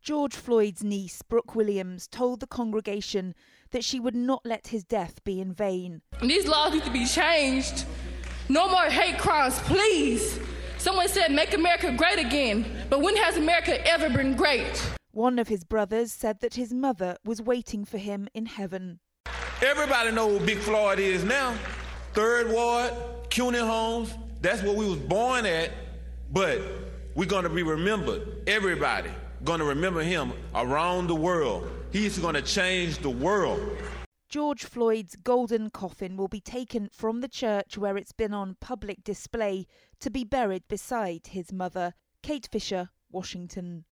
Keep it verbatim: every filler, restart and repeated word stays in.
George Floyd's niece, Brooke Williams, told the congregation that she would not let his death be in vain. These laws need to be changed. No more hate crimes, please. Someone said, make America great again. But when has America ever been great? One of his brothers said that his mother was waiting for him in heaven. Everybody knows who Big Floyd is now. Third Ward, CUNY Homes, that's where we was born at. But we're going to be remembered. Everybody going to remember him around the world. He's going to change the world. George Floyd's golden coffin will be taken from the church where it's been on public display to be buried beside his mother. Kate Fisher, Washington.